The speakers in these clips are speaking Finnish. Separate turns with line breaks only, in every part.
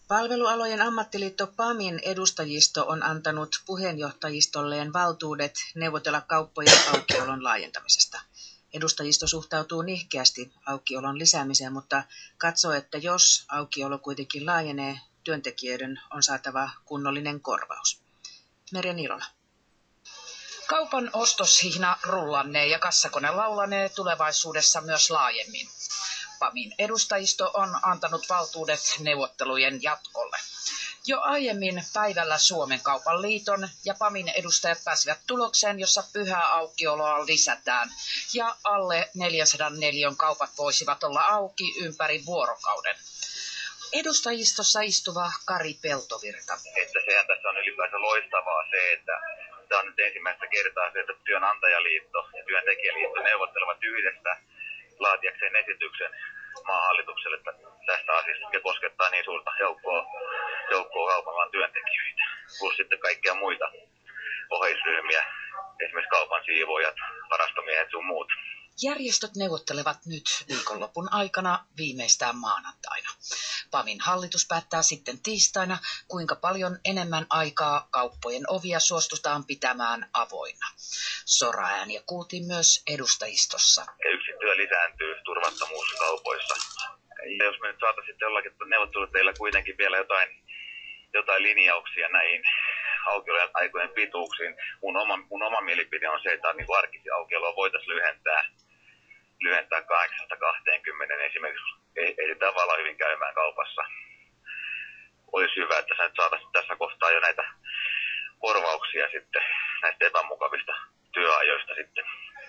Palvelualojen ammattiliitto PAMin edustajisto on antanut puheenjohtajistolleen valtuudet neuvotella kauppojen aukiolon laajentamisesta. Edustajisto suhtautuu nihkeästi aukiolon lisäämiseen, mutta katsoo, että jos aukiolo kuitenkin laajenee, työntekijöiden on saatava kunnollinen korvaus. Merja Nilola.
Kaupan ostoshihna rullannee ja kassakone laulanee tulevaisuudessa myös laajemmin. PAMin edustajisto on antanut valtuudet neuvottelujen jatkolle. Jo aiemmin päivällä Suomen kaupan liiton ja PAMin edustajat pääsivät tulokseen, jossa pyhää aukioloa lisätään ja alle 400 neliön kaupat voisivat olla auki ympäri vuorokauden. Edustajistossa istuva Kari Peltovirta.
Että sehän tässä on ylipäänsä loistavaa se, että tämä on nyt ensimmäistä kertaa se, että työnantajaliitto ja työntekijäliitto neuvottelevat yhdessä laatiakseen esityksen maanhallitukselle tästä asiasta, mikä koskettaa niin suurta joukkoa kaupan alan työntekijöitä, plus sitten kaikkia muita oheisryhmiä, esimerkiksi kaupan siivoojat, varastomiehet sun muut.
Järjestöt neuvottelevat nyt viikonlopun aikana viimeistään maanantaina. PAMin hallitus päättää sitten tiistaina, kuinka paljon enemmän aikaa kauppojen ovia suostutaan pitämään avoinna. Soraääniä kuultiin myös edustajistossa.
Yksintyö lisääntyy, turvattomuus kaupoissa. Ja jos me nyt saataisiin sitten jollakin neuvottelut teillä kuitenkin vielä jotain linjauksia näihin aukiolojen aikojen pituuksiin. Mun oma mielipide on se, että niin arkisia aukioloa voitaisiin lyhentää 8-20 esimerkiksi. Ei tavallaan hyvin käymään kaupassa. Olisi hyvä, että sä nyt saataisiin tässä kohtaa jo näitä korvauksia sitten näistä epämukavista työajoista sitten.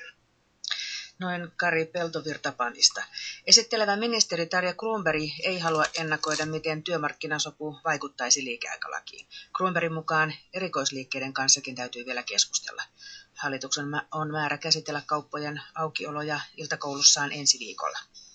Noin Kari Peltovirta PAMista. Esittelevä ministeri Tarja Cronberg ei halua ennakoida, miten työmarkkinasopu vaikuttaisi liikeaikalakiin. Cronbergin mukaan erikoisliikkeiden kanssakin täytyy vielä keskustella. Hallituksen on määrä käsitellä kauppojen aukioloja iltakoulussaan ensi viikolla.